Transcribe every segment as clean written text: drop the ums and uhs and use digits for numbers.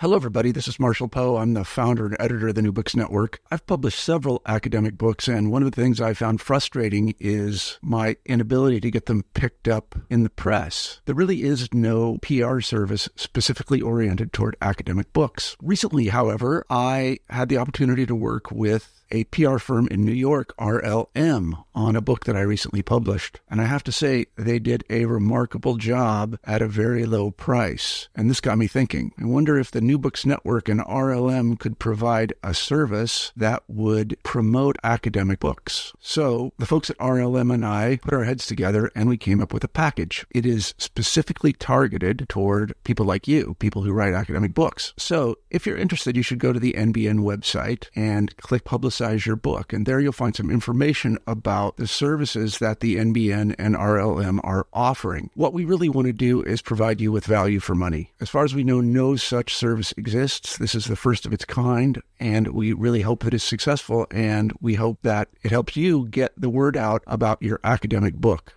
Hello, everybody. This is Marshall Poe. I'm the founder and editor of the New Books Network. I've published several academic books, and one of the things I found frustrating is my inability to get them picked up in the press. There really is no PR service specifically oriented toward academic books. Recently, however, I had the opportunity to work with a PR firm in New York, RLM, on a book that I recently published. And I have to say, they did a remarkable job at a very low price. And this got me thinking. I wonder if the New Books Network and RLM could provide a service that would promote academic books. So the folks at RLM and I put our heads together and we came up with a package. It is specifically targeted toward people like you, people who write academic books. So if you're interested, you should go to the NBN website and click Publicize Your Book. And there you'll find some information about the services that the NBN and RLM are offering. What we really want to do is provide you with value for money. As far as we know, no such service exists. This is the first of its kind, and we really hope that it's successful, and we hope that it helps you get the word out about your academic book.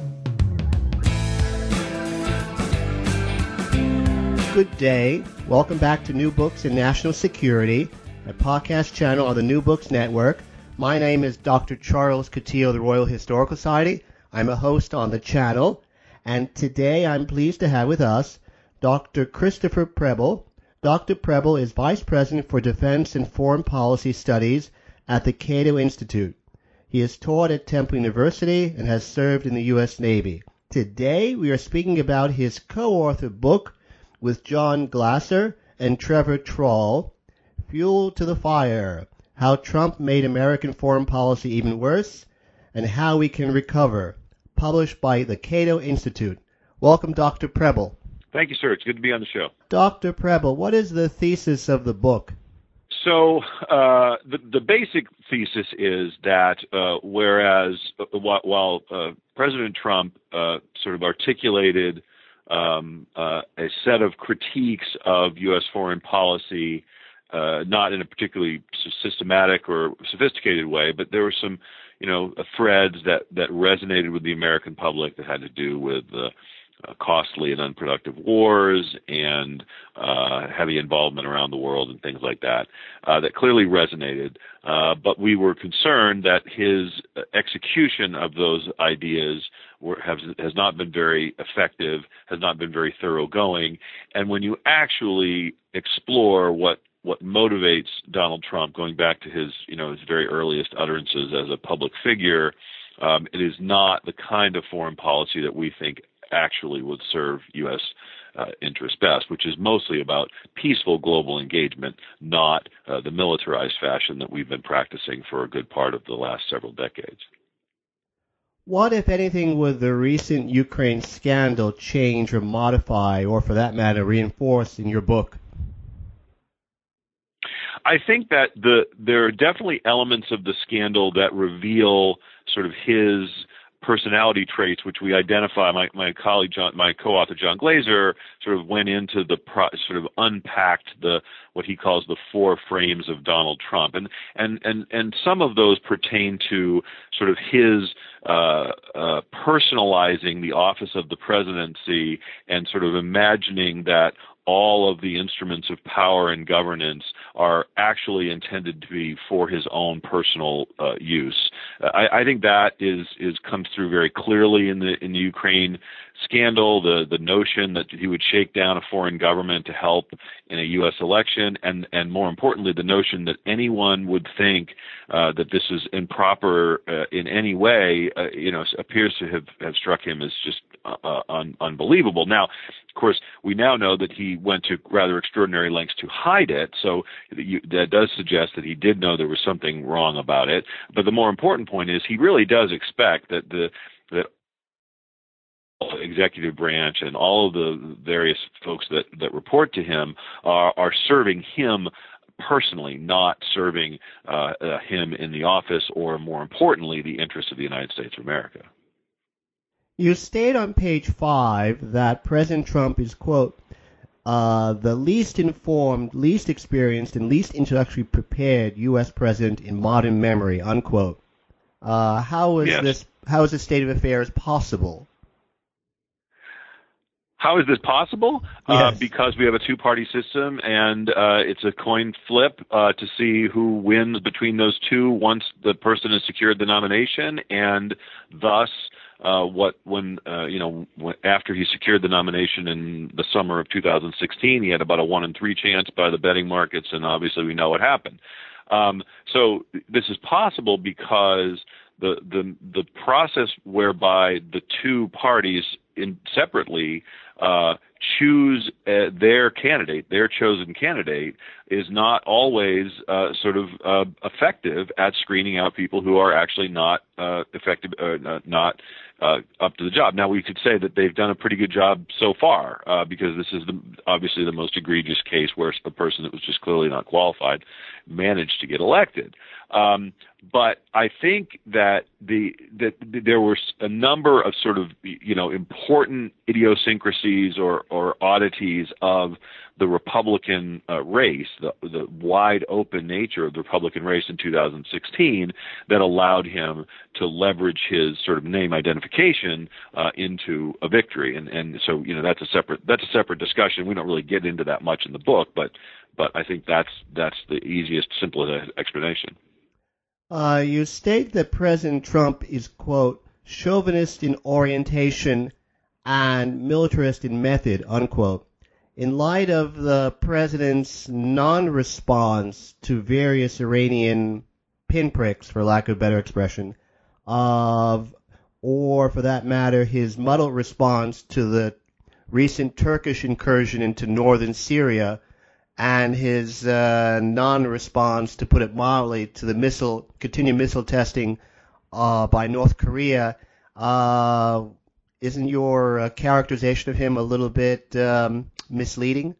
Good day. Welcome back to New Books in National Security, a podcast channel on the New Books Network. My name is Dr. Charles Coutinho of the Royal Historical Society. I'm a host on the channel, and today I'm pleased to have with us Dr. Christopher Preble. Dr. Preble is Vice President for Defense and Foreign Policy Studies at the Cato Institute. He has taught at Temple University and has served in the U.S. Navy. Today we are speaking about his co-authored book with John Glasser and Trevor Troll, Fuel to the Fire, How Trump Made American Foreign Policy Even Worse, and How We Can Recover, published by the Cato Institute. Welcome, Dr. Preble. Thank you, sir. It's good to be on the show. Dr. Preble, what is the thesis of the book? So the basic thesis is that whereas while President Trump sort of articulated a set of critiques of U.S. foreign policy, not in a particularly systematic or sophisticated way, but there were some, threads that resonated with the American public that had to do with costly and unproductive wars and heavy involvement around the world and things like that, that clearly resonated. But we were concerned that his execution of those ideas has not been very effective, has not been very thoroughgoing. And when you actually explore what motivates Donald Trump, going back to his very earliest utterances as a public figure, it is not the kind of foreign policy that we think actually would serve U.S. interests best, which is mostly about peaceful global engagement, not the militarized fashion that we've been practicing for a good part of the last several decades. What, if anything, would the recent Ukraine scandal change or modify, or for that matter, reinforce in your book? I think that there are definitely elements of the scandal that reveal sort of his personality traits, which we identify. My colleague, my co-author John Glaser, sort of went into sort of unpacked what he calls the four frames of Donald Trump, and some of those pertain to sort of his personalizing the office of the presidency and sort of imagining that all of the instruments of power and governance are actually intended to be for his own personal use. I think that comes through very clearly in the Ukraine scandal. The notion that he would shake down a foreign government to help in a U.S. election, and more importantly, the notion that anyone would think that this is improper in any way, appears to have struck him as just unbelievable. Now, of course, we now know that he went to rather extraordinary lengths to hide it, so that does suggest that he did know there was something wrong about it. But the more important point is he really does expect that the executive branch and all of the various folks that report to him are serving him personally, not serving him in the office, or more importantly, the interests of the United States of America. You state on page 5 that President Trump is, quote, the least informed, least experienced, and least intellectually prepared U.S. president in modern memory, unquote. How is this state of affairs possible? How is this possible? Yes. Because we have a two-party system, and it's a coin flip to see who wins between those two once the person has secured the nomination, and thus after he secured the nomination in the summer of 2016, he had about a 1 in 3 chance by the betting markets, and obviously we know what happened. So this is possible because the process whereby the two parties separately choose their candidate, their chosen candidate, is not always effective at screening out people who are actually not effective, not up to the job. Now, we could say that they've done a pretty good job so far, because this is obviously the most egregious case where a person that was just clearly not qualified managed to get elected. But I think that there were a number of important idiosyncrasies or oddities of the Republican race, the wide open nature of the Republican race in 2016, that allowed him to leverage his sort of name identification into a victory. And so that's a separate discussion. We don't really get into that much in the book, but I think that's the easiest, simplest explanation. You state that President Trump is, quote, chauvinist in orientation and militarist in method, unquote. In light of the president's non-response to various Iranian pinpricks, for lack of a better expression, or for that matter, his muddled response to the recent Turkish incursion into northern Syria, and his non-response, to put it mildly, to the continued missile testing by North Korea, isn't your characterization of him a little bit misleading?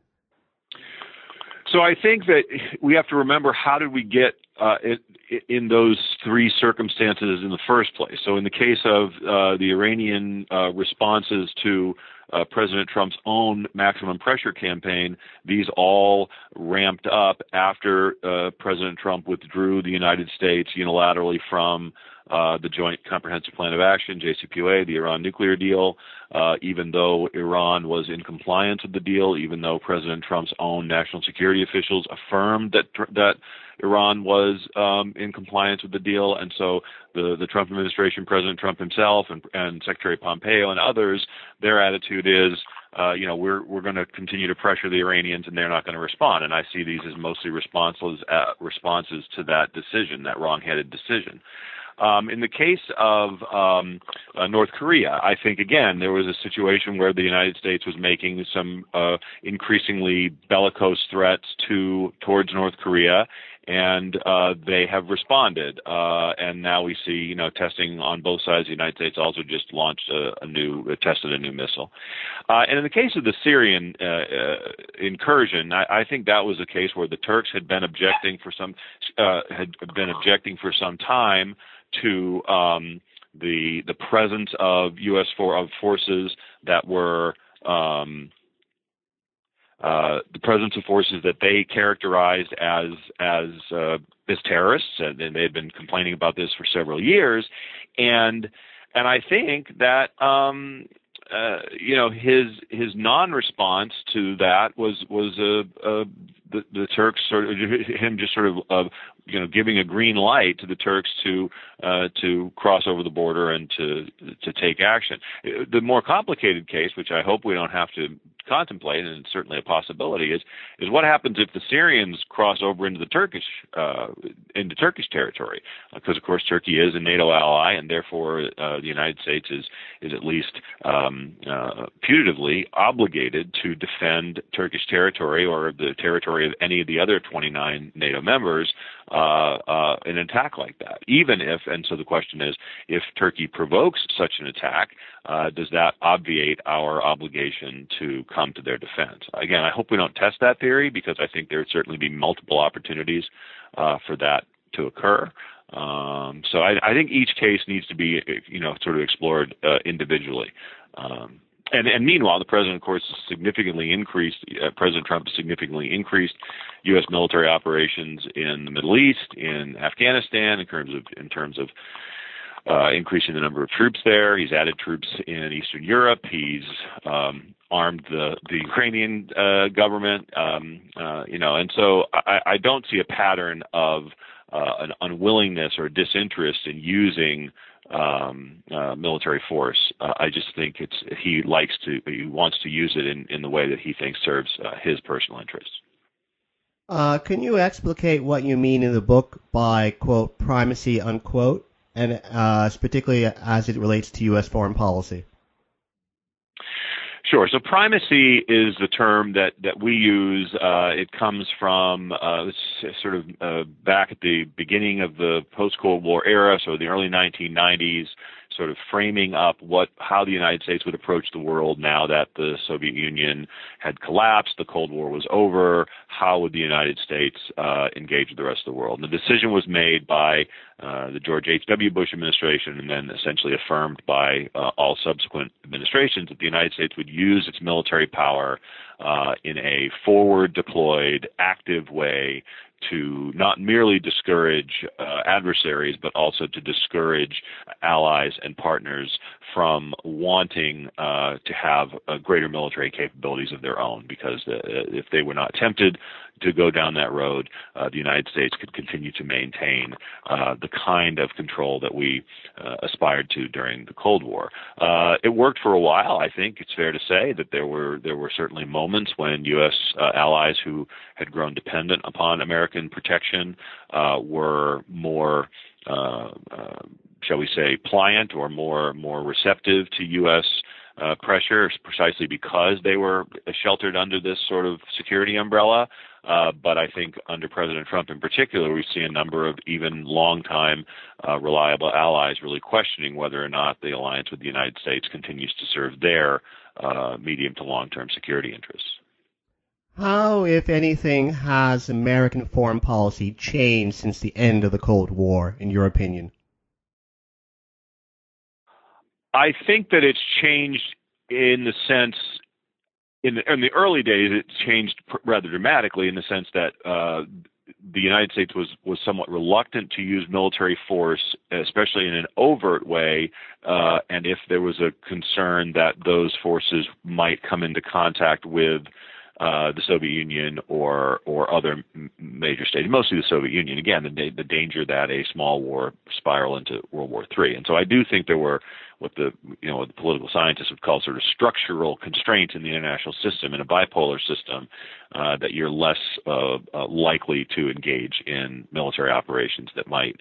So I think that we have to remember, how did we get in those three circumstances in the first place? So in the case of the Iranian responses to President Trump's own maximum pressure campaign, these all ramped up after President Trump withdrew the United States unilaterally from the Joint Comprehensive Plan of Action, JCPOA, the Iran nuclear deal, even though Iran was in compliance with the deal, even though President Trump's own national security officials affirmed that Iran was in compliance with the deal. And so the Trump administration, President Trump himself and Secretary Pompeo and others, their attitude is, we're going to continue to pressure the Iranians, and they're not going to respond. And I see these as mostly responses to that decision, that wrong-headed decision. In the case of North Korea, I think, again, there was a situation where the United States was making some increasingly bellicose threats towards North Korea, and they have responded. And now we see, testing on both sides. The United States also just tested a new missile. And in the case of the Syrian incursion, I think that was a case where the Turks had been objecting for some time to the presence of U.S. forces that were the presence of forces that they characterized as terrorists, and they had been complaining about this for several years, and I think that his non-response to that was the Turks giving a green light to the Turks to cross over the border and to take action. The more complicated case, which I hope we don't have to contemplate, and it's certainly a possibility, is what happens if the Syrians cross over into Turkish territory? Because of course Turkey is a NATO ally, and therefore the United States is at least putatively obligated to defend Turkish territory or the territory of any of the other 29 NATO members an attack like that. And so the question is, if Turkey provokes such an attack, does that obviate our obligation to come to their defense? Again, I hope we don't test that theory, because I think there would certainly be multiple opportunities for that to occur. So I think each case needs to be, sort of explored individually. And meanwhile, the president, of course, President Trump has significantly increased U.S. military operations in the Middle East, in Afghanistan, in terms of increasing the number of troops there. He's added troops in Eastern Europe. He's armed the Ukrainian government, and so I don't see a pattern of an unwillingness or disinterest in using military force. I just think he wants to use it in the way that he thinks serves his personal interests. Can you explicate what you mean in the book by, quote, primacy, unquote, and particularly as it relates to U.S. foreign policy? Sure. So primacy is the term that we use. It comes from sort of back at the beginning of the post-Cold War era, so the early 1990s, sort of framing up how the United States would approach the world now that the Soviet Union had collapsed, the Cold War was over. How would the United States engage with the rest of the world? And the decision was made by the George H.W. Bush administration and then essentially affirmed by all subsequent administrations that the United States would use its military power in a forward-deployed, active way to not merely discourage adversaries, but also to discourage allies and partners from wanting to have greater military capabilities of their own, because if they were not tempted to go down that road, the United States could continue to maintain the kind of control that we aspired to during the Cold War. It worked for a while. I think it's fair to say that there were certainly moments when U.S. Allies who had grown dependent upon American protection were more shall we say, pliant or more receptive to U.S. Pressure, precisely because they were sheltered under this sort of security umbrella. But I think under President Trump in particular, we see a number of even long-time reliable allies really questioning whether or not the alliance with the United States continues to serve their medium to long-term security interests. How, if anything, has American foreign policy changed since the end of the Cold War, in your opinion? I think that it's changed in the sense, in the early days, it changed rather dramatically in the sense that the United States was somewhat reluctant to use military force, especially in an overt way, and if there was a concern that those forces might come into contact with the Soviet Union or other major states, mostly the Soviet Union. Again, the danger that a small war spiral into World War III. And so I do think there were what the political scientists would call sort of structural constraints in the international system, in a bipolar system, that you're less likely to engage in military operations that might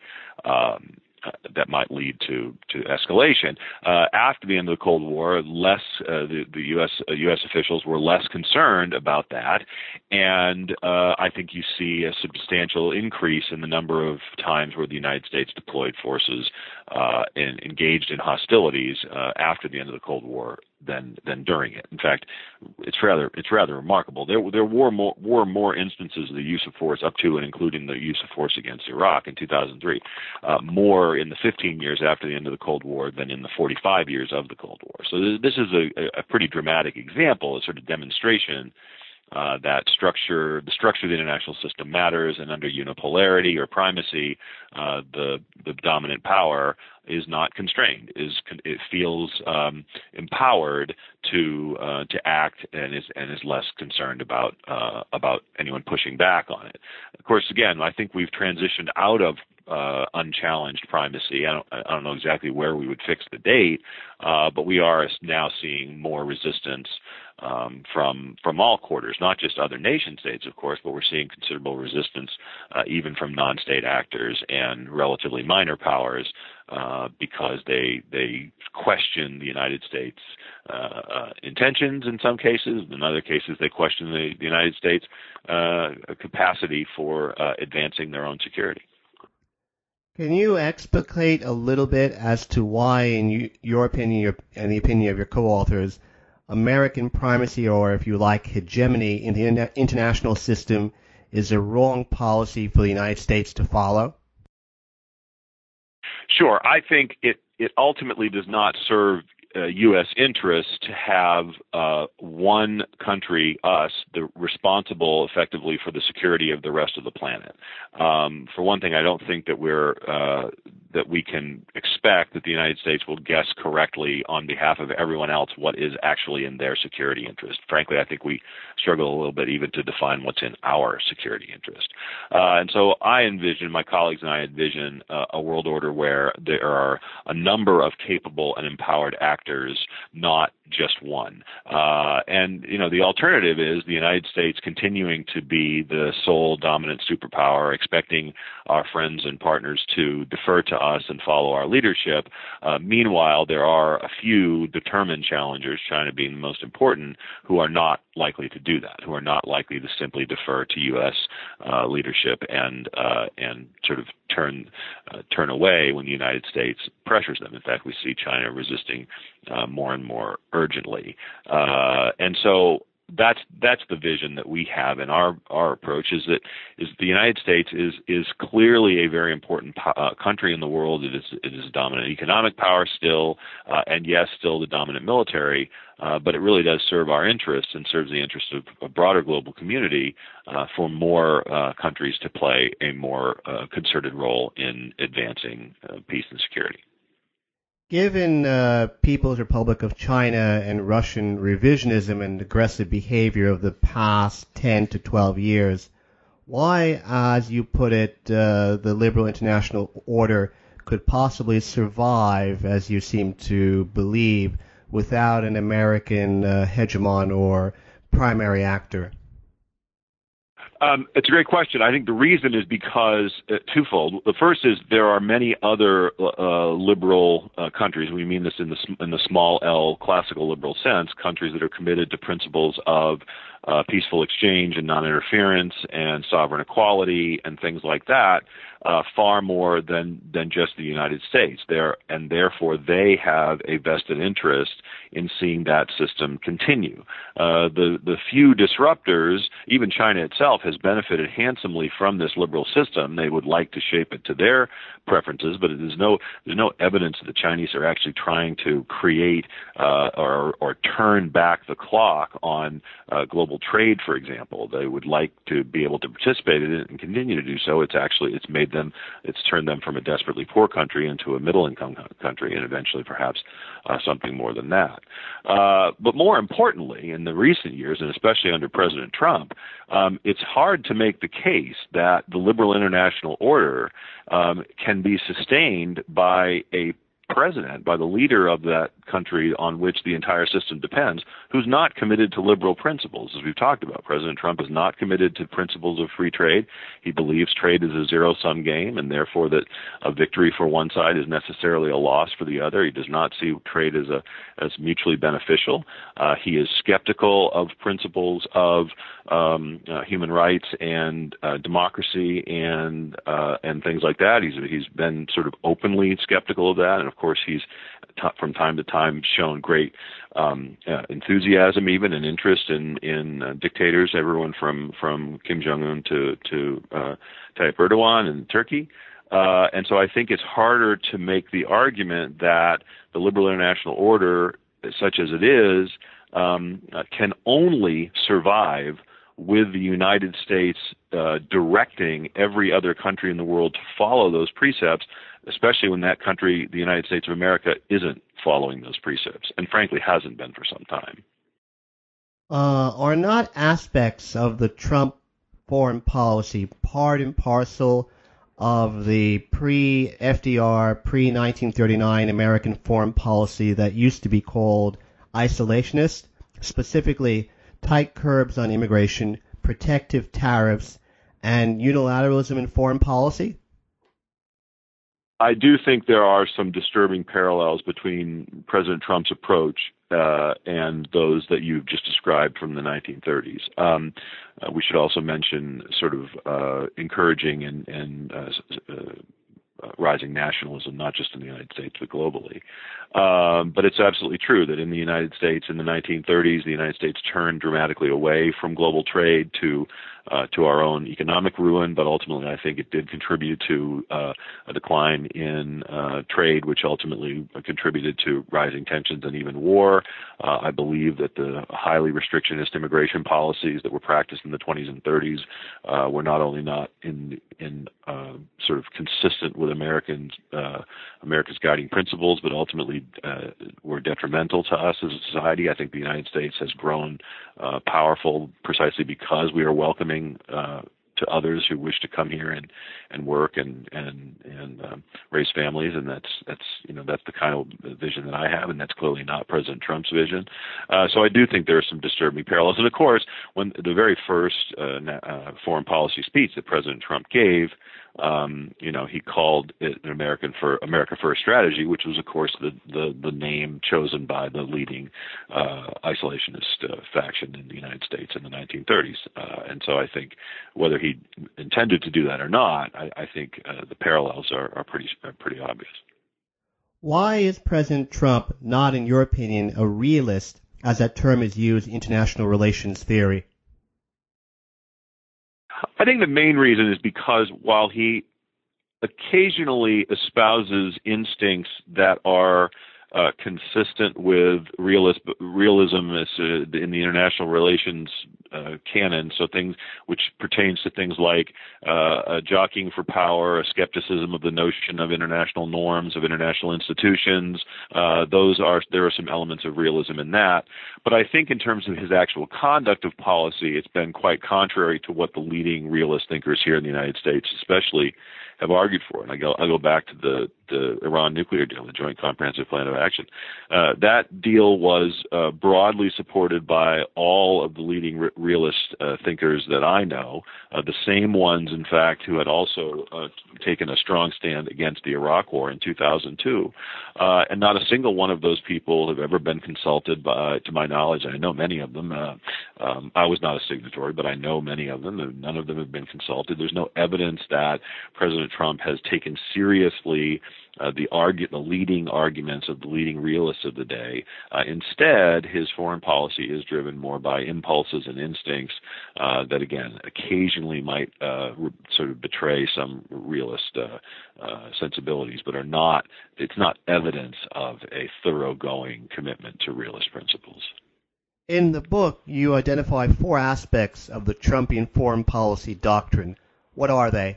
lead to escalation. After the end of the Cold War, the U.S. officials were less concerned about that, and I think you see a substantial increase in the number of times where the United States deployed forces and engaged in hostilities after the end of the Cold War than during it. In fact, it's rather remarkable. There were more instances of the use of force up to and including the use of force against Iraq in 2003, more in the 15 years after the end of the Cold War than in the 45 years of the Cold War. So this is a pretty dramatic example, a sort of demonstration that the structure of the international system matters, and under unipolarity or primacy, the dominant power is not constrained. It feels empowered to act and is less concerned about anyone pushing back on it. Of course, again, I think we've transitioned out of unchallenged primacy. I don't know exactly where we would fix the date, but we are now seeing more resistance from all quarters, not just other nation states, of course, but we're seeing considerable resistance even from non-state actors and relatively minor powers because they question the United States intentions in some cases. In other cases, they question the United States capacity for advancing their own security. Can you explicate a little bit as to why, in your opinion and the opinion of your co-authors, American primacy, or if you like, hegemony in the international system is a wrong policy for the United States to follow? Sure. I think it ultimately does not serve U.S. interest to have one country, us, responsible effectively for the security of the rest of the planet. For one thing, I don't think that we can expect that the United States will guess correctly on behalf of everyone else what is actually in their security interest. Frankly, I think we struggle a little bit even to define what's in our security interest. And so my colleagues and I envision a world order where there are a number of capable and empowered actors, not just one. And the alternative is the United States continuing to be the sole dominant superpower, expecting our friends and partners to defer to us and follow our leadership. Meanwhile, there are a few determined challengers, China being the most important, who are not likely to do that, who are not likely to simply defer to U.S. leadership and sort of turn away when the United States pressures them. In fact, we see China resisting more and more urgently, and so that's the vision that we have in our approach. Is the United States is clearly a very important country in the world. It is a dominant economic power still, and yes, still the dominant military. But it really does serve our interests and serves the interests of a broader global community for more countries to play a more concerted role in advancing peace and security. Given People's Republic of China and Russian revisionism and aggressive behavior of the past 10 to 12 years, why, as you put it, the liberal international order could possibly survive, as you seem to believe, without an American hegemon or primary actor? It's a great question. I think the reason is because twofold. The first is there are many other liberal countries. We mean this in the small L classical liberal sense. Countries that are committed to principles of peaceful exchange and non-interference and sovereign equality and things like that, far more than just the United States. And therefore they have a vested interest in seeing that system continue. The few disruptors, even China itself, has benefited handsomely from this liberal system. They would like to shape it to their preferences, but there's no evidence that the Chinese are actually trying to create or turn back the clock on global trade, for example. They would like to be able to participate in it and continue to do so. It's turned them from a desperately poor country into a middle-income country, and eventually perhaps something more than that. But more importantly, in the recent years, and especially under President Trump, it's hard to make the case that the liberal international order can be sustained by a president, by the leader of that country on which the entire system depends, who's not committed to liberal principles. As we've talked about, President Trump is not committed to principles of free trade. He believes trade is a zero-sum game, and therefore that a victory for one side is necessarily a loss for the other. He does not see trade as mutually beneficial. He is skeptical of principles of human rights and democracy and things like that. He's been sort of openly skeptical of that, and of course he's from time to time shown great enthusiasm, even and interest in dictators, everyone from Kim Jong-un to Tayyip Erdogan in Turkey. And so I think it's harder to make the argument that the liberal international order, such as it is, can only survive with the United States directing every other country in the world to follow those precepts, especially when that country, the United States of America, isn't following those precepts, and frankly hasn't been for some time. Are not aspects of the Trump foreign policy part and parcel of the pre-FDR, pre-1939 American foreign policy that used to be called isolationist, specifically tight curbs on immigration, protective tariffs, and unilateralism in foreign policy? I do think there are some disturbing parallels between President Trump's approach and those that you've just described from the 1930s. We should also mention sort of encouraging and rising nationalism, not just in the United States but globally. But it's absolutely true that in the United States in the 1930s, the United States turned dramatically away from global trade to our own economic ruin. But ultimately, I think it did contribute to a decline in trade, which ultimately contributed to rising tensions and even war. I believe that the highly restrictionist immigration policies that were practiced in the 20s and 30s were not only not in sort of consistent with America's guiding principles, but ultimately were detrimental to us as a society. I think the United States has grown powerful precisely because we are welcoming to others who wish to come here and work and raise families, and that's the kind of vision that I have, and that's clearly not President Trump's vision. So I do think there are some disturbing parallels. And of course, when the very first foreign policy speech that President Trump gave, he called it an America First strategy, which was, of course, the name chosen by the leading isolationist faction in the United States in the 1930s. And so I think whether he intended to do that or not, I think the parallels are pretty obvious. Why is President Trump not, in your opinion, a realist, as that term is used in international relations theory? I think the main reason is because while he occasionally espouses instincts that are consistent with realism in the international relations canon, so things which pertains to things like jockeying for power, a skepticism of the notion of international norms, of international institutions. There are some elements of realism in that. But I think in terms of his actual conduct of policy, it's been quite contrary to what the leading realist thinkers here in the United States especially have argued for. And I'll go back to the Iran nuclear deal, the Joint Comprehensive Plan of Action. That deal was broadly supported by all of the leading realist thinkers that I know, the same ones, in fact, who had also taken a strong stand against the Iraq War in 2002. And not a single one of those people have ever been consulted, to my knowledge. I know many of them. I was not a signatory, but I know many of them. None of them have been consulted. There's no evidence that President Trump has taken seriously the leading arguments of the leading realists of the day. Instead, his foreign policy is driven more by impulses and instincts that, again, occasionally might sort of betray some realist sensibilities, but it's not evidence of a thoroughgoing commitment to realist principles. In the book, you identify 4 aspects of the Trumpian foreign policy doctrine. What are they?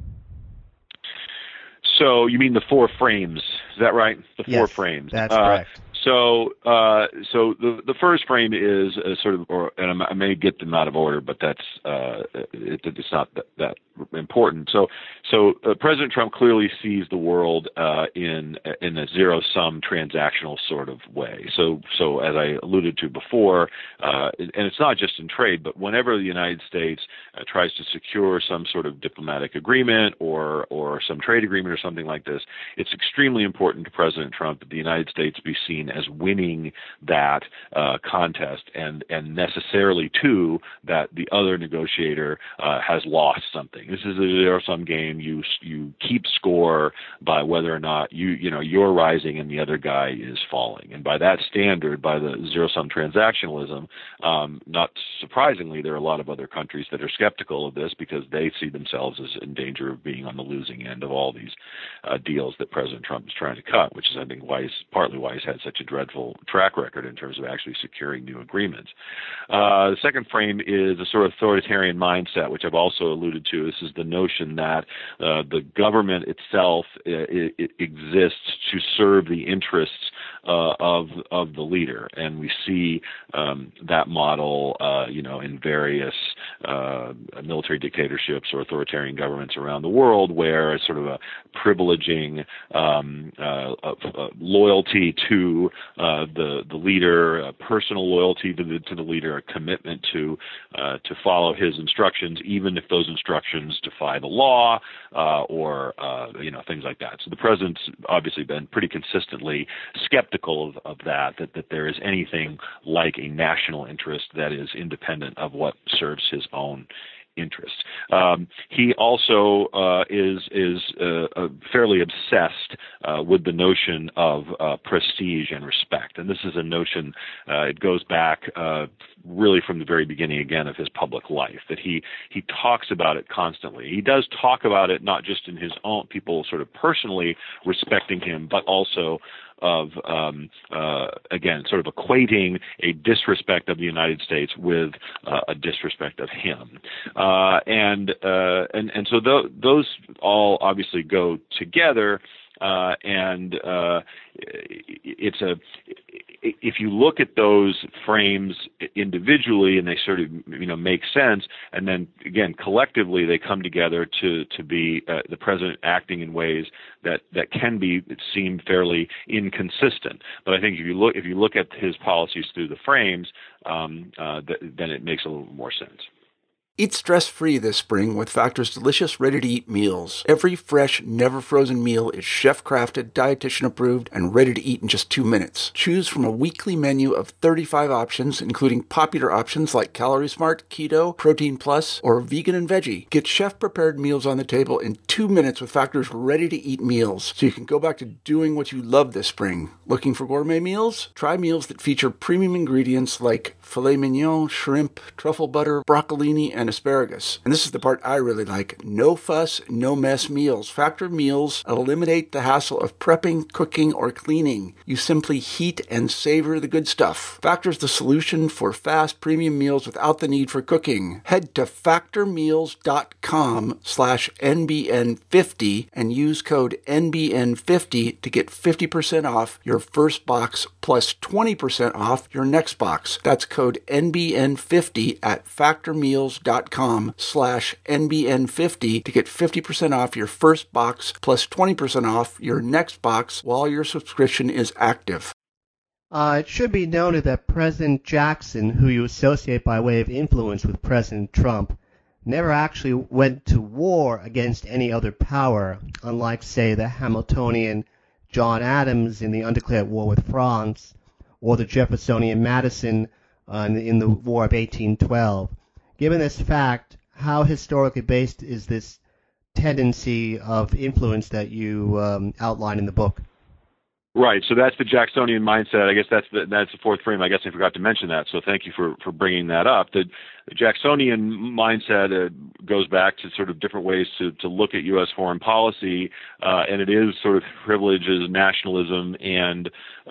So you mean the 4 frames? Is that right? The 4 frames. That's correct. So the first frame is and I may get them out of order, but it's not that important. So President Trump clearly sees the world in a zero-sum transactional sort of way. So as I alluded to before, and it's not just in trade, but whenever the United States tries to secure some sort of diplomatic agreement or some trade agreement or something like this, it's extremely important to President Trump that the United States be seen as winning that contest, and necessarily too that the other negotiator has lost something. This is a zero-sum game. You keep score by whether or not you're rising and the other guy is falling. And by that standard, by the zero-sum transactionalism, not surprisingly, there are a lot of other countries that are skeptical of this because they see themselves as in danger of being on the losing end of all these deals that President Trump is trying to cut, which is, I think, partly why he's had such a dreadful track record in terms of actually securing new agreements. The second frame is a sort of authoritarian mindset, which I've also alluded to. This is the notion that the government itself it exists to serve the interests of the leader, and we see that model, in various military dictatorships or authoritarian governments around the world, where sort of a privileging loyalty to the leader, personal loyalty to the leader, a commitment to follow his instructions, even if those instructions defy the law, or things like that. So the president's obviously been pretty consistently skeptical of that there is anything like a national interest that is independent of what serves his own interests. He also is fairly obsessed with the notion of prestige and respect, and this is a notion. It goes back really from the very beginning, again, of his public life. That he talks about it constantly. He does talk about it not just in his own people, sort of personally respecting him, but also of again, sort of equating a disrespect of the United States with a disrespect of him, and so those all obviously go together, and it's a. If you look at those frames individually and they sort of make sense, and then again collectively they come together to be the president acting in ways that can seem fairly inconsistent. But I think if you look at his policies through the frames, then it makes a little more sense. Eat stress-free this spring with Factor's delicious, ready-to-eat meals. Every fresh, never-frozen meal is chef-crafted, dietitian-approved, and ready to eat in just 2 minutes. Choose from a weekly menu of 35 options, including popular options like Calorie Smart, Keto, Protein Plus, or Vegan and Veggie. Get chef-prepared meals on the table in 2 minutes with Factor's ready-to-eat meals, so you can go back to doing what you love this spring. Looking for gourmet meals? Try meals that feature premium ingredients like filet mignon, shrimp, truffle butter, broccolini, and asparagus. And this is the part I really like. No fuss, no mess meals. Factor meals eliminate the hassle of prepping, cooking, or cleaning. You simply heat and savor the good stuff. Factor's the solution for fast premium meals without the need for cooking. Head to factormeals.com/NBN50 and use code NBN50 to get 50% off your first box plus 20% off your next box. That's code NBN50 at factormeals.com/NBN50 to get 50% off your first box plus 20% off your next box while your subscription is active. It should be noted that President Jackson, who you associate by way of influence with President Trump, never actually went to war against any other power, unlike, say, the Hamiltonian John Adams in the undeclared war with France, or the Jeffersonian Madison in the War of 1812. Given this fact, how historically based is this tendency of influence that you outline in the book? Right. So that's the Jacksonian mindset. I guess that's the fourth frame. I guess I forgot to mention that. So thank you for bringing that up. The Jacksonian mindset goes back to sort of different ways to look at U.S. foreign policy, and it is sort of privileges, nationalism, and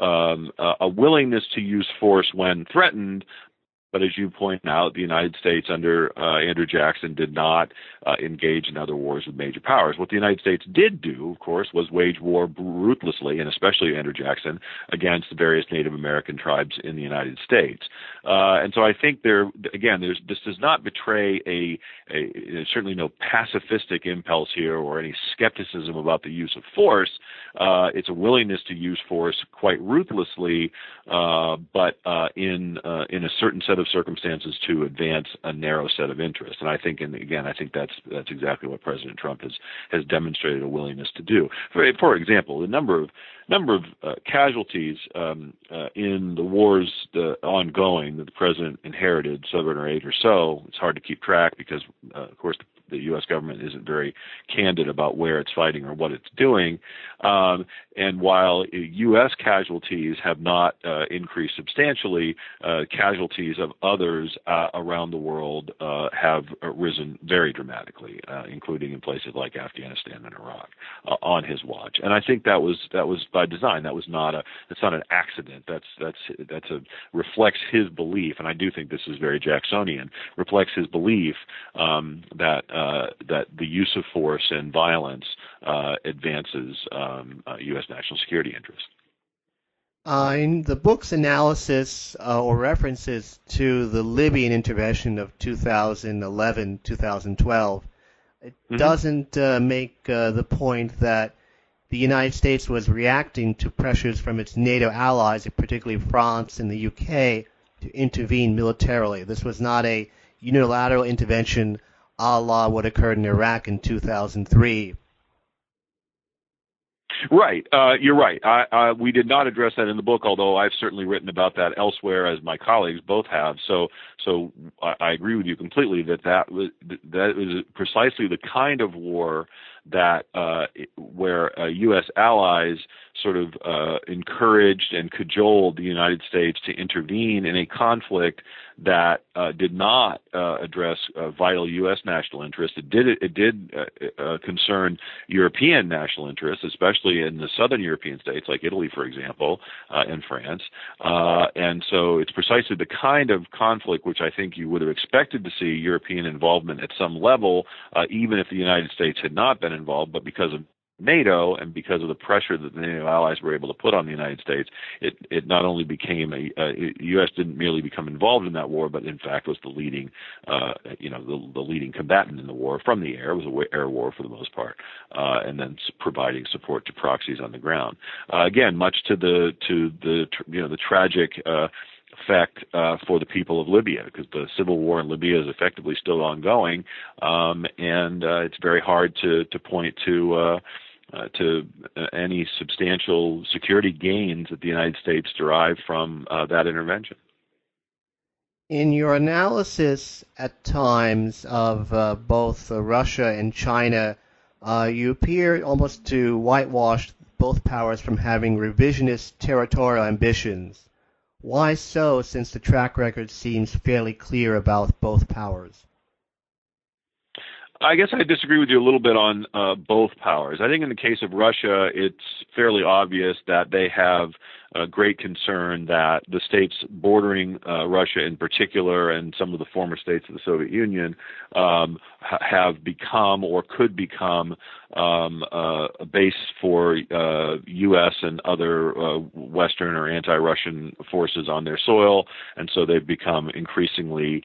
a willingness to use force when threatened. But as you point out, the United States under Andrew Jackson did not engage in other wars with major powers. What the United States did do, of course, was wage war ruthlessly, and especially Andrew Jackson, against the various Native American tribes in the United States. And so I think this does not betray there's certainly no pacifistic impulse here or any skepticism about the use of force. It's a willingness to use force quite ruthlessly, but in a certain set of circumstances to advance a narrow set of interests. And I think, I think that's exactly what President Trump has demonstrated a willingness to do. For example, the number of casualties in the wars ongoing that the president inherited, 7 or 8 or so. It's hard to keep track because, of course, the U.S. government isn't very candid about where it's fighting or what it's doing. And while U.S. casualties have not increased substantially, casualties of others around the world have risen very dramatically, including in places like Afghanistan and Iraq on his watch. And I think that was by design. That's not an accident. That's reflects his belief, and I do think this is very Jacksonian. Reflects his belief that the use of force and violence advances U.S. national security interests. In the book's analysis or references to the Libyan intervention of 2011-2012, it doesn't make the point that the United States was reacting to pressures from its NATO allies, particularly France and the UK, to intervene militarily. This was not a unilateral intervention a la what occurred in Iraq in 2003. Right. You're right. We did not address that in the book, although I've certainly written about that elsewhere, as my colleagues both have. So I agree with you completely that was precisely the kind of war that where U.S. allies sort of encouraged and cajoled the United States to intervene in a conflict that did not address vital U.S. national interests. It did concern European national interests, especially in the southern European states like Italy, for example, and France. And so it's precisely the kind of conflict which I think you would have expected to see European involvement at some level, even if the United States had not been involved, but because of NATO and because of the pressure that the NATO allies were able to put on the United States, it not only became the U.S. didn't merely become involved in that war, but in fact was the leading, the leading combatant in the war from the air. It was an air war for the most part, and then providing support to proxies on the ground. Again, much to the tragic effect for the people of Libya, because the civil war in Libya is effectively still ongoing, and it's very hard to point to any substantial security gains that the United States derived from that intervention. In your analysis at times of both Russia and China, you appear almost to whitewash both powers from having revisionist territorial ambitions. Why so, since the track record seems fairly clear about both powers? I guess I disagree with you a little bit on both powers. I think in the case of Russia, it's fairly obvious that they have a great concern that the states bordering Russia in particular, and some of the former states of the Soviet Union, have become or could become a base for U.S. and other Western or anti-Russian forces on their soil, and so they've become increasingly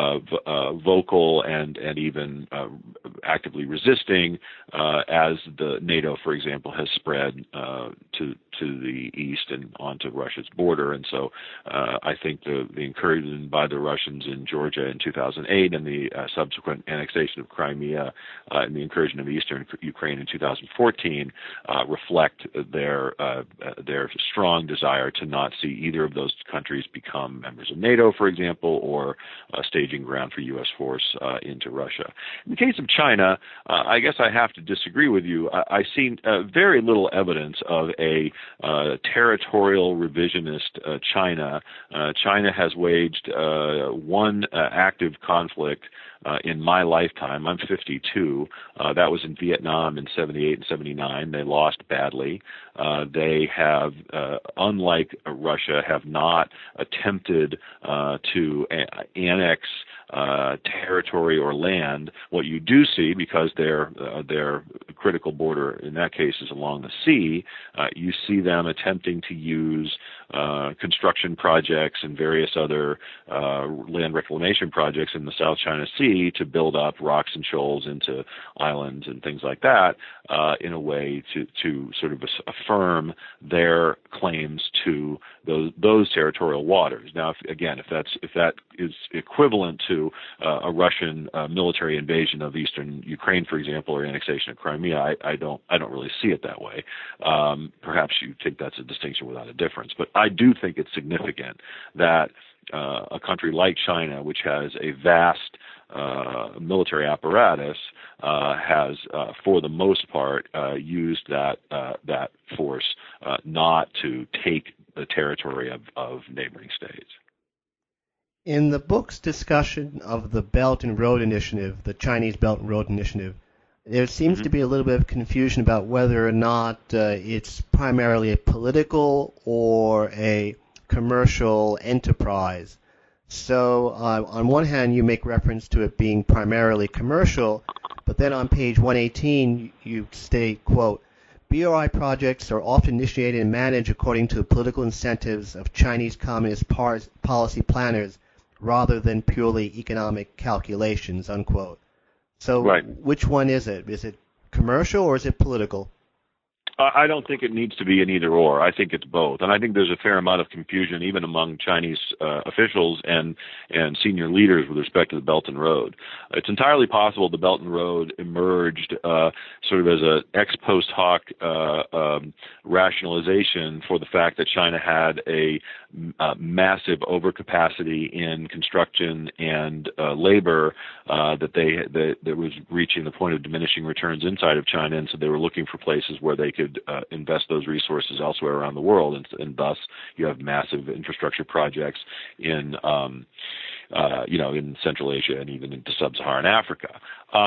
vocal and even actively resisting as the NATO, for example, has spread to the east and onto Russia's border. And so I think the incursion by the Russians in Georgia in 2008 and the subsequent annexation of Crimea and the incursion of eastern Ukraine in 2014 reflect their strong desire to not see either of those countries become members of NATO, for example, or a staging ground for U.S. force into Russia. In the case of China, I guess I have to disagree with you. I see very little evidence of a territorial revisionist China. China has waged one active conflict in my lifetime. I'm 52. That was in Vietnam in 78 and 79. They lost badly. They have, unlike Russia, have not attempted to annex territory or land. What you do see, because their critical border in that case is along the sea, you see them attempting to use construction projects and various other land reclamation projects in the South China Sea to build up rocks and shoals into islands and things like that in a way to sort of affirm their claims to those territorial waters. Now, if that is equivalent to a Russian military invasion of eastern Ukraine, for example, or annexation of Crimea, I don't really see it that way. Perhaps you think that's a distinction without a difference, but I do think it's significant that a country like China, which has a vast military apparatus, has, for the most part, used that force not to take the territory of neighboring states. In the book's discussion of the Belt and Road Initiative, the Chinese Belt and Road Initiative, there seems to be a little bit of confusion about whether or not it's primarily a political or a commercial enterprise. So on one hand, you make reference to it being primarily commercial, but then on page 118, you state, quote, BRI projects are often initiated and managed according to the political incentives of Chinese Communist policy planners rather than purely economic calculations, unquote. So right. Which one is it? Is it commercial or is it political? I don't think it needs to be an either or. I think it's both, and I think there's a fair amount of confusion even among Chinese officials and senior leaders with respect to the Belt and Road. It's entirely possible the Belt and Road emerged sort of as a ex post hoc rationalization for the fact that China had a massive overcapacity in construction and labor that was reaching the point of diminishing returns inside of China, and so they were looking for places where they could invest those resources elsewhere around the world, and thus you have massive infrastructure projects in in Central Asia and even into sub-Saharan Africa.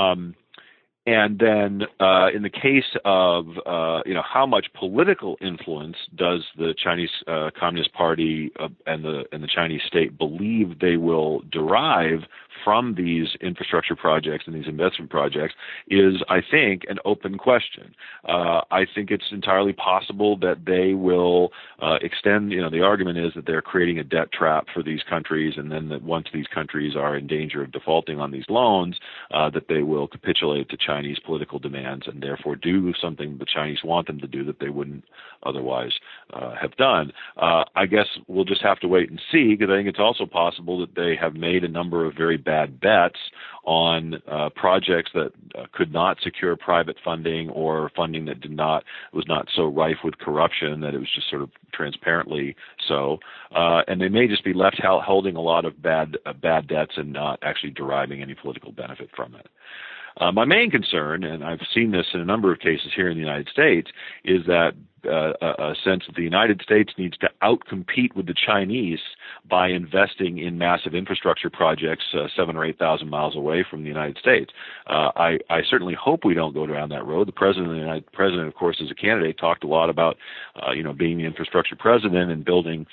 And then, in the case of how much political influence does the Chinese Communist Party and the Chinese state believe they will derive from these infrastructure projects and these investment projects is, I think, an open question. I think it's entirely possible that they will extend. The argument is that they're creating a debt trap for these countries, and then that once these countries are in danger of defaulting on these loans, that they will capitulate to Chinese political demands and therefore do something the Chinese want them to do that they wouldn't otherwise have done. I guess we'll just have to wait and see, because I think it's also possible that they have made a number of very bad bets on projects that could not secure private funding, or funding that was not so rife with corruption that it was just sort of transparently so. And they may just be left holding a lot of bad debts and not actually deriving any political benefit from it. My main concern, and I've seen this in a number of cases here in the United States, is that a sense that the United States needs to outcompete with the Chinese by investing in massive infrastructure projects 7,000 or 8,000 miles away from the United States. I certainly hope we don't go down that road. The president, of course, as a candidate, talked a lot about being the infrastructure president and building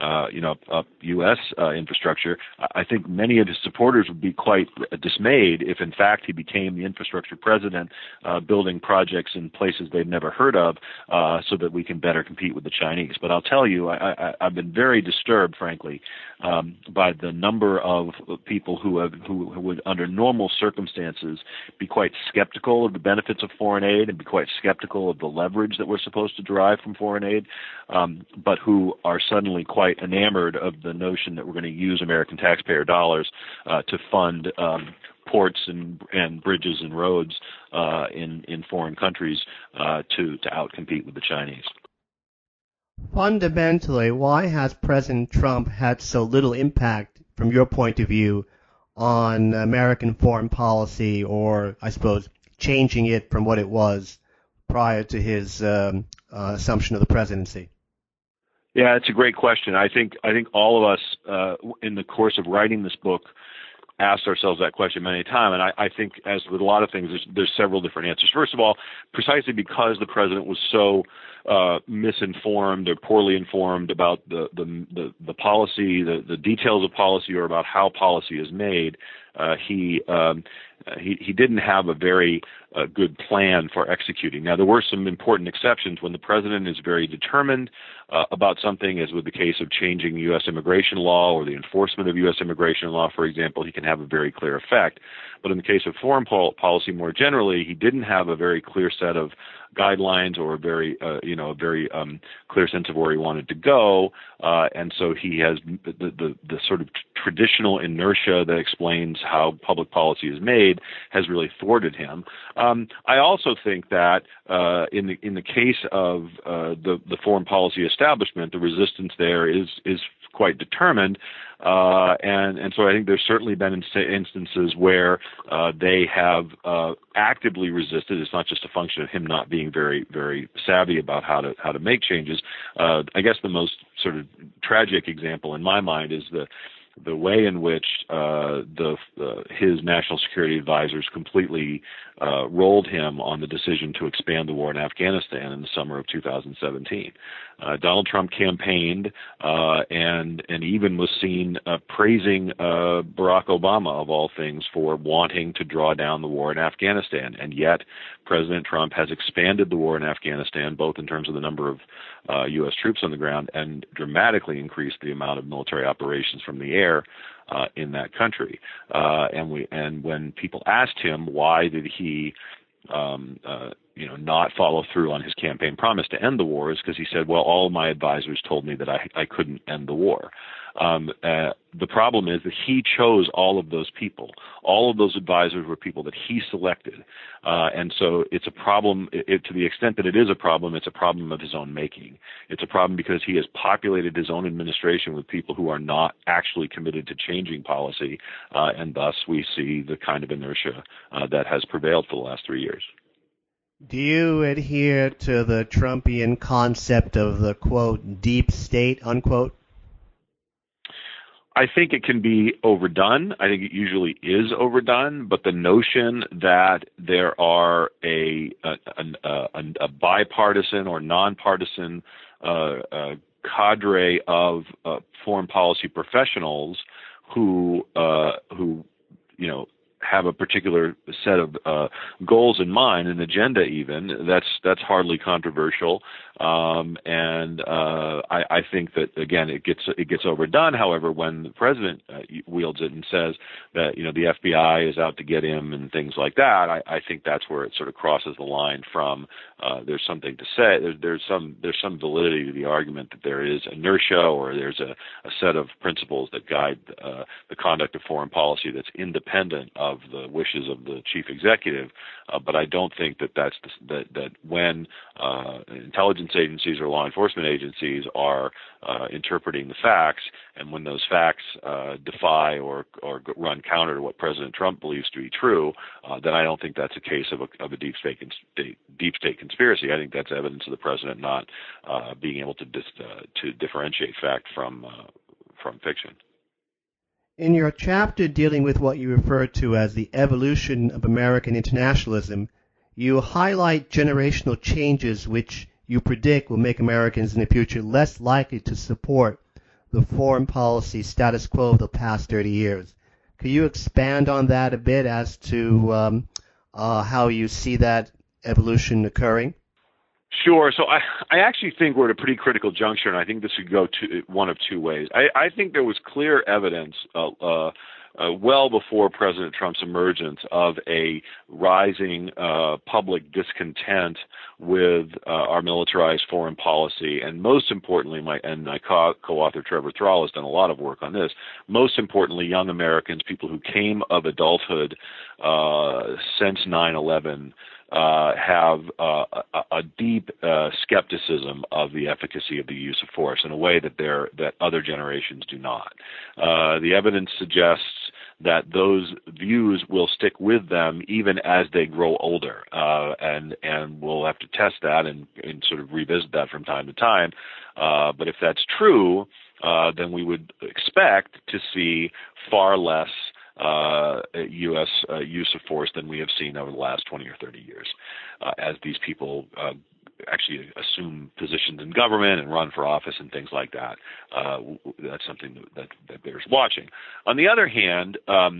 U.S. infrastructure. I think many of his supporters would be quite dismayed if, in fact, he became the infrastructure president, building projects in places they've never heard of, so that we can better compete with the Chinese. But I'll tell you, I've been very disturbed, frankly, by the number of people who would, under normal circumstances, be quite skeptical of the benefits of foreign aid and be quite skeptical of the leverage that we're supposed to derive from foreign aid, but who are suddenly quite enamored of the notion that we're going to use American taxpayer dollars to fund ports and bridges and roads in foreign countries to outcompete with the Chinese. Fundamentally, why has President Trump had so little impact, from your point of view, on American foreign policy, or I suppose changing it from what it was prior to his assumption of the presidency? Yeah, it's a great question. I think all of us in the course of writing this book asked ourselves that question many times, and I think, as with a lot of things, there's several different answers. First of all, precisely because the president was so misinformed or poorly informed about the policy, the details of policy, or about how policy is made, he didn't have a very good plan for executing. Now, there were some important exceptions. When the president is very determined about something, as with the case of changing U.S. immigration law or the enforcement of U.S. immigration law, for example, he can have a very clear effect. But in the case of foreign policy more generally, he didn't have a very clear set of guidelines or a very clear sense of where he wanted to go, and so he has the sort of traditional inertia that explains how public policy is made has really thwarted him. I also think that in the case of the foreign policy establishment, the resistance there is quite determined, and so I think there's certainly been instances where they have actively resisted. It's not just a function of him not being very, very savvy about how to make changes. I guess the most sort of tragic example in my mind is the way in which his national security advisors completely rolled him on the decision to expand the war in Afghanistan in the summer of 2017. Donald Trump campaigned and even was seen praising Barack Obama, of all things, for wanting to draw down the war in Afghanistan. And yet President Trump has expanded the war in Afghanistan, both in terms of the number of U.S. troops on the ground and dramatically increased the amount of military operations from the air in that country. And when people asked him why did he not follow through on his campaign promise to end the war is because he said, well, all of my advisors told me that I couldn't end the war. The problem is that he chose all of those people. All of those advisors were people that he selected. And so it's a problem, to the extent that it is a problem, it's a problem of his own making. It's a problem because he has populated his own administration with people who are not actually committed to changing policy, and thus we see the kind of inertia that has prevailed for the last 3 years. Do you adhere to the Trumpian concept of the, quote, deep state, unquote? I think it can be overdone. I think it usually is overdone, but the notion that there are a bipartisan or nonpartisan cadre of foreign policy professionals who have a particular set of goals in mind, an agenda even, that's hardly controversial. I think that, again, it gets overdone. However, when the president wields it and says that the FBI is out to get him and things like that, I think that's where it sort of crosses the line from there's something to say. There's some validity to the argument that there is inertia or there's a set of principles that guide the conduct of foreign policy that's independent of the wishes of the chief executive. But I don't think that when intelligence agencies or law enforcement agencies are interpreting the facts, and when those facts defy or run counter to what President Trump believes to be true, then I don't think that's a case of a deep state conspiracy. I think that's evidence of the president not being able to differentiate fact from fiction. In your chapter dealing with what you refer to as the evolution of American internationalism, you highlight generational changes which you predict will make Americans in the future less likely to support the foreign policy status quo of the past 30 years. Could you expand on that a bit as to how you see that evolution occurring? Sure. So I actually think we're at a pretty critical juncture, and I think this could go one of two ways. I think there was clear evidence well before President Trump's emergence of a rising public discontent with our militarized foreign policy, and most importantly, my co-author Trevor Thrall has done a lot of work on this. Most importantly, young Americans, people who came of adulthood since 9/11. Have a deep skepticism of the efficacy of the use of force in a way that other generations do not. The evidence suggests that those views will stick with them even as they grow older, and we'll have to test that and sort of revisit that from time to time. But if that's true, then we would expect to see far less U.S. use of force than we have seen over the last 20 or 30 years, as these people actually assume positions in government and run for office and things like that. That's something that bears watching. On the other hand,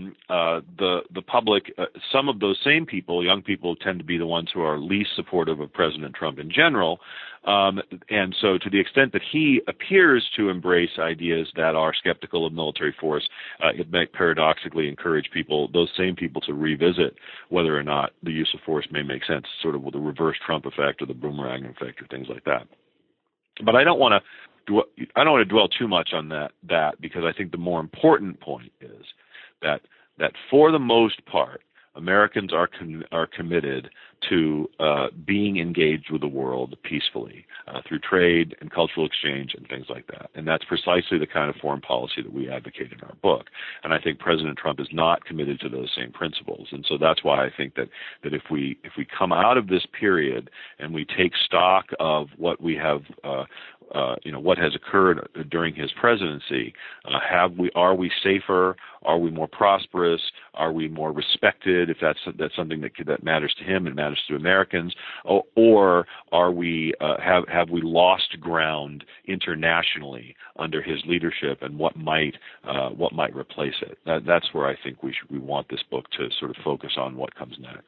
the public, some of those same people, young people, tend to be the ones who are least supportive of President Trump in general. And so to the extent that he appears to embrace ideas that are skeptical of military force, it might paradoxically encourage those same people to revisit whether or not the use of force may make sense, sort of with the reverse Trump effect or the boomerang effect or things like that. But I don't want to dwell too much on that because I think the more important point is that for the most part, Americans are committed to being engaged with the world peacefully through trade and cultural exchange and things like that. And that's precisely the kind of foreign policy that we advocate in our book. And I think President Trump is not committed to those same principles. And so that's why I think that if we come out of this period and we take stock of what we have what has occurred during his presidency, are we safer? Are we more prosperous? Are we more respected? If that's something that matters to him and matters to Americans, or are we have we lost ground internationally under his leadership, and what might replace it? That's where I think we want this book to sort of focus on what comes next.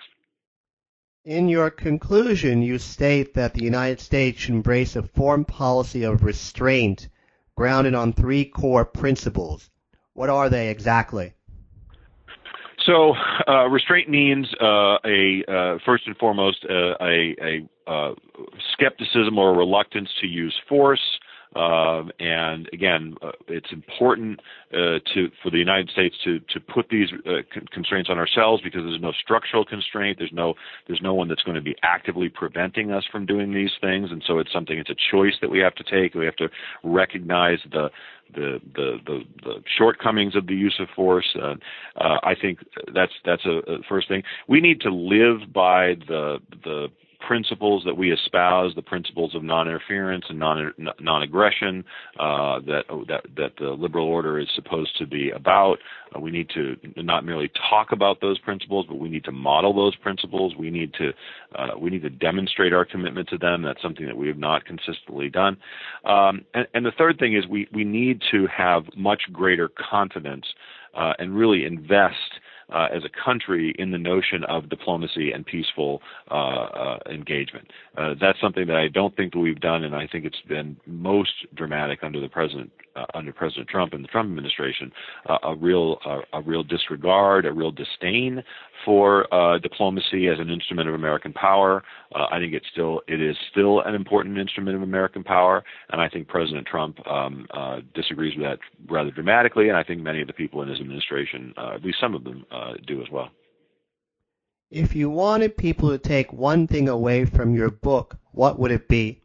In your conclusion, you state that the United States should embrace a foreign policy of restraint grounded on three core principles. What are they exactly? So restraint means first and foremost a skepticism or a reluctance to use force. And again, it's important for the United States to put these constraints on ourselves, because there's no structural constraint. There's no one that's going to be actively preventing us from doing these things, and so it's a choice that we have to take. We have to recognize the shortcomings of the use of force. I think that's a first thing. We need to live by the principles that we espouse, the principles of non-interference and non-aggression that the liberal order is supposed to be about. We need to not merely talk about those principles, but we need to model those principles. We need to demonstrate our commitment to them. That's something that we have not consistently done. And the third thing is we need to have much greater confidence and really invest as a country in the notion of diplomacy and peaceful engagement. That's something that I don't think that we've done, and I think it's been most dramatic under President Trump and the Trump administration. A real disregard, a real disdain for diplomacy as an instrument of American power. I think it is still an important instrument of American power, and I think President Trump disagrees with that rather dramatically, and I think many of the people in his administration, at least some of them, do as well. If you wanted people to take one thing away from your book, what would it be?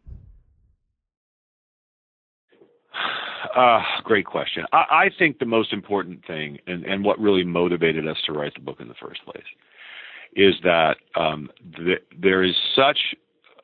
Great question. I think the most important thing, and what really motivated us to write the book in the first place, is that there is such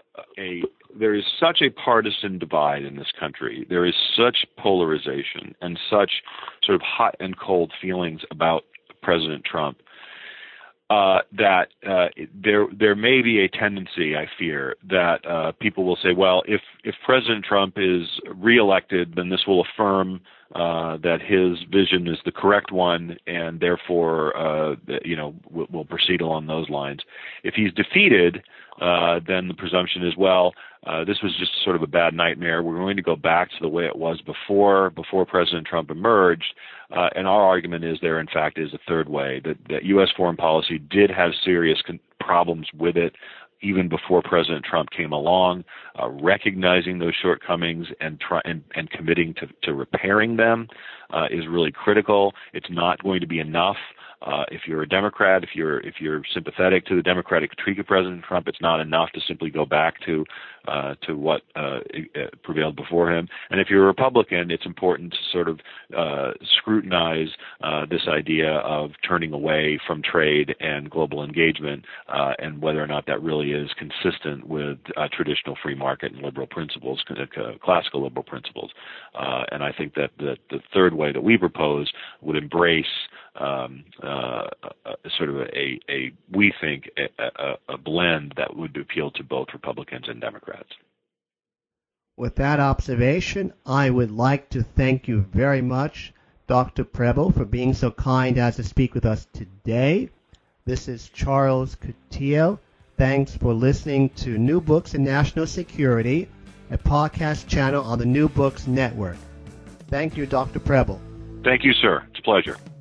a partisan divide in this country. There is such polarization and such sort of hot and cold feelings about President Trump that there may be a tendency, I fear, that people will say, well, if President Trump is reelected, then this will affirm that his vision is the correct one, and therefore, we'll proceed along those lines. If he's defeated, then the presumption is, well, this was just sort of a bad nightmare. We're going to go back to the way it was before President Trump emerged. And our argument is there, in fact, is a third way, that U.S. foreign policy did have serious problems with it even before President Trump came along. Recognizing those shortcomings and committing to repairing them is really critical. It's not going to be enough. If you're a Democrat, if you're sympathetic to the Democratic critique of President Trump, it's not enough to simply go back to what prevailed before him. And if you're a Republican, it's important to sort of scrutinize this idea of turning away from trade and global engagement, and whether or not that really is consistent with traditional free market and liberal principles, classical liberal principles. And I think that the third way that we propose would embrace sort of we think a blend that would appeal to both Republicans and Democrats. With that observation, I would like to thank you very much, Dr. Preble, for being so kind as to speak with us today. This is Charles Coutinho. Thanks for listening to New Books in National Security, a podcast channel on the New Books Network. Thank you, Dr. Preble. Thank you, sir. It's a pleasure.